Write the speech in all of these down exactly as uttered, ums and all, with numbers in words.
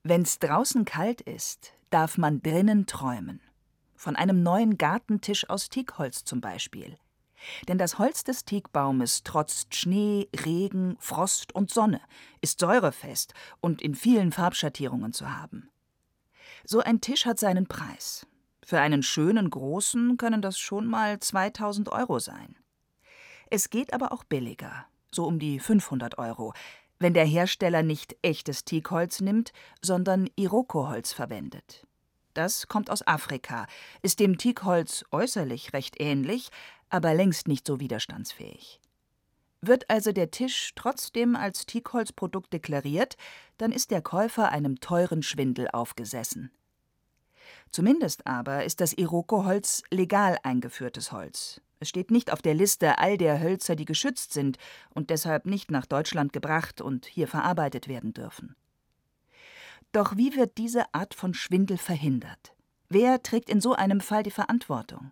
Wenn's draußen kalt ist, darf man drinnen träumen. Von einem neuen Gartentisch aus Teakholz zum Beispiel. Denn das Holz des Teakbaumes trotzt Schnee, Regen, Frost und Sonne, ist säurefest und in vielen Farbschattierungen zu haben. So ein Tisch hat seinen Preis. Für einen schönen großen können das schon mal zweitausend Euro sein. Es geht aber auch billiger, so um die fünfhundert Euro, wenn der Hersteller nicht echtes Teakholz nimmt, sondern Iroko-Holz verwendet. Das kommt aus Afrika, ist dem Teakholz äußerlich recht ähnlich, aber längst nicht so widerstandsfähig. Wird also der Tisch trotzdem als Teakholzprodukt deklariert, dann ist der Käufer einem teuren Schwindel aufgesessen. Zumindest aber ist das Iroko-Holz legal eingeführtes Holz. Es steht nicht auf der Liste all der Hölzer, die geschützt sind und deshalb nicht nach Deutschland gebracht und hier verarbeitet werden dürfen. Doch wie wird diese Art von Schwindel verhindert? Wer trägt in so einem Fall die Verantwortung?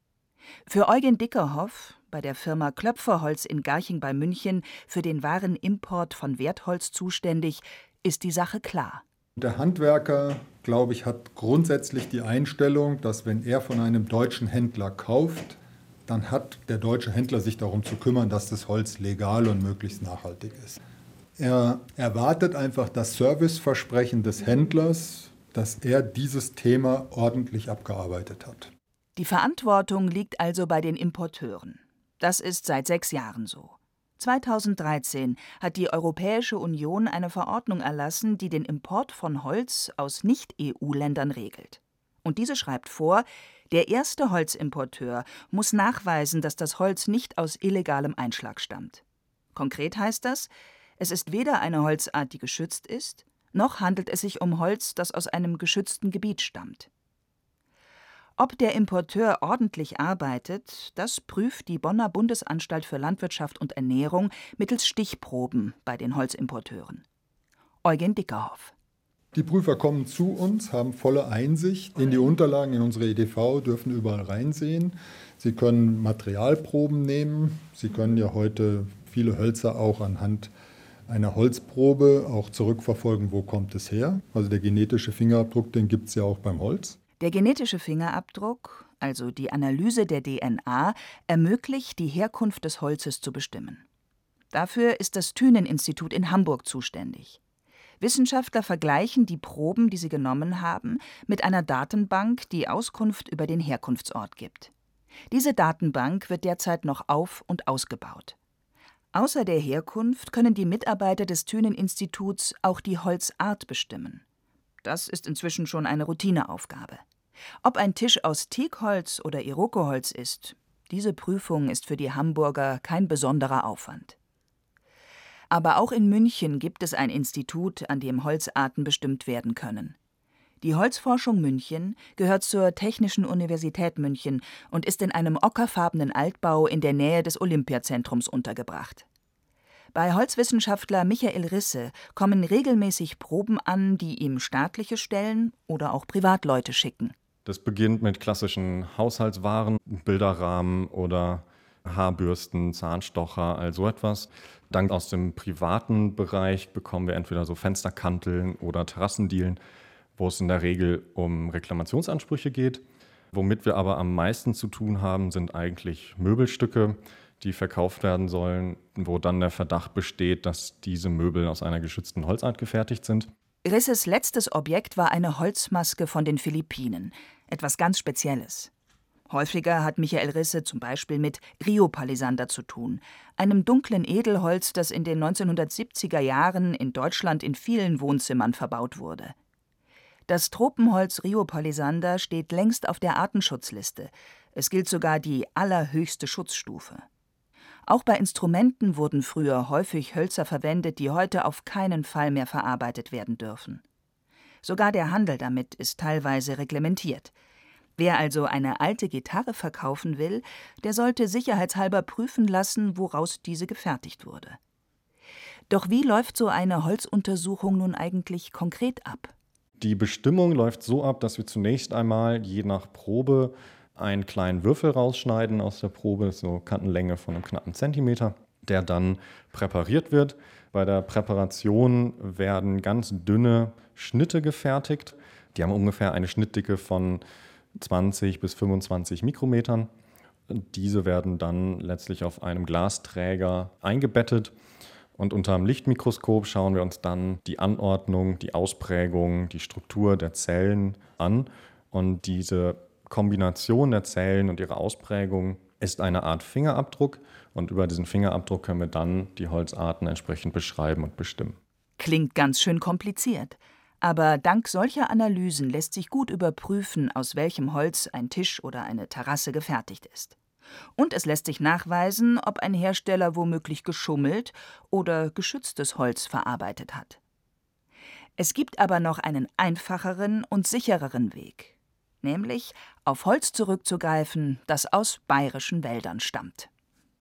Für Eugen Dickerhoff, bei der Firma Klöpferholz in Garching bei München, für den Warenimport von Wertholz zuständig, ist die Sache klar. Der Handwerker, glaube ich, hat grundsätzlich die Einstellung, dass wenn er von einem deutschen Händler kauft, dann hat der deutsche Händler sich darum zu kümmern, dass das Holz legal und möglichst nachhaltig ist. Er erwartet einfach das Serviceversprechen des Händlers, dass er dieses Thema ordentlich abgearbeitet hat. Die Verantwortung liegt also bei den Importeuren. Das ist seit sechs Jahren so. zweitausenddreizehn hat die Europäische Union eine Verordnung erlassen, die den Import von Holz aus Nicht-E U-Ländern regelt. Und diese schreibt vor, der erste Holzimporteur muss nachweisen, dass das Holz nicht aus illegalem Einschlag stammt. Konkret heißt das, es ist weder eine Holzart, die geschützt ist, noch handelt es sich um Holz, das aus einem geschützten Gebiet stammt. Ob der Importeur ordentlich arbeitet, das prüft die Bonner Bundesanstalt für Landwirtschaft und Ernährung mittels Stichproben bei den Holzimporteuren. Eugen Dickerhoff. Die Prüfer kommen zu uns, haben volle Einsicht in die Unterlagen, in unsere E D V, dürfen überall reinsehen. Sie können Materialproben nehmen. Sie können ja heute viele Hölzer auch anhand einer Holzprobe auch zurückverfolgen, wo kommt es her. Also der genetische Fingerabdruck, den gibt es ja auch beim Holz. Der genetische Fingerabdruck, also die Analyse der D N A, ermöglicht, die Herkunft des Holzes zu bestimmen. Dafür ist das Thünen-Institut in Hamburg zuständig. Wissenschaftler vergleichen die Proben, die sie genommen haben, mit einer Datenbank, die Auskunft über den Herkunftsort gibt. Diese Datenbank wird derzeit noch auf- und ausgebaut. Außer der Herkunft können die Mitarbeiter des Thünen-Instituts auch die Holzart bestimmen. Das ist inzwischen schon eine Routineaufgabe. Ob ein Tisch aus Teakholz oder Iroko-Holz ist, diese Prüfung ist für die Hamburger kein besonderer Aufwand. Aber auch in München gibt es ein Institut, an dem Holzarten bestimmt werden können. Die Holzforschung München gehört zur Technischen Universität München und ist in einem ockerfarbenen Altbau in der Nähe des Olympiazentrums untergebracht. Bei Holzwissenschaftler Michael Risse kommen regelmäßig Proben an, die ihm staatliche Stellen oder auch Privatleute schicken. Das beginnt mit klassischen Haushaltswaren, Bilderrahmen oder Haarbürsten, Zahnstocher, all so etwas. Dann aus dem privaten Bereich bekommen wir entweder so Fensterkanteln oder Terrassendielen, wo es in der Regel um Reklamationsansprüche geht. Womit wir aber am meisten zu tun haben, sind eigentlich Möbelstücke, die verkauft werden sollen, wo dann der Verdacht besteht, dass diese Möbel aus einer geschützten Holzart gefertigt sind. Risses letztes Objekt war eine Holzmaske von den Philippinen, etwas ganz Spezielles. Häufiger hat Michael Risse zum Beispiel mit Rio-Palisander zu tun, einem dunklen Edelholz, das in den neunzehnhundertsiebziger Jahren in Deutschland in vielen Wohnzimmern verbaut wurde. Das Tropenholz Rio-Palisander steht längst auf der Artenschutzliste. Es gilt sogar die allerhöchste Schutzstufe. Auch bei Instrumenten wurden früher häufig Hölzer verwendet, die heute auf keinen Fall mehr verarbeitet werden dürfen. Sogar der Handel damit ist teilweise reglementiert. Wer also eine alte Gitarre verkaufen will, der sollte sicherheitshalber prüfen lassen, woraus diese gefertigt wurde. Doch wie läuft so eine Holzuntersuchung nun eigentlich konkret ab? Die Bestimmung läuft so ab, dass wir zunächst einmal je nach Probe einen kleinen Würfel rausschneiden aus der Probe, so Kantenlänge von einem knappen Zentimeter. der dann präpariert wird. Bei der Präparation werden ganz dünne Schnitte gefertigt. Die haben ungefähr eine Schnittdicke von zwanzig bis fünfundzwanzig Mikrometern. Diese werden dann letztlich auf einem Glasträger eingebettet. Und unter dem Lichtmikroskop schauen wir uns dann die Anordnung, die Ausprägung, die Struktur der Zellen an. Und diese Kombination der Zellen und ihre Ausprägung ist eine Art Fingerabdruck. Und über diesen Fingerabdruck können wir dann die Holzarten entsprechend beschreiben und bestimmen. Klingt ganz schön kompliziert. Aber dank solcher Analysen lässt sich gut überprüfen, aus welchem Holz ein Tisch oder eine Terrasse gefertigt ist. Und es lässt sich nachweisen, ob ein Hersteller womöglich geschummelt oder geschütztes Holz verarbeitet hat. Es gibt aber noch einen einfacheren und sichereren Weg, nämlich auf Holz zurückzugreifen, das aus bayerischen Wäldern stammt.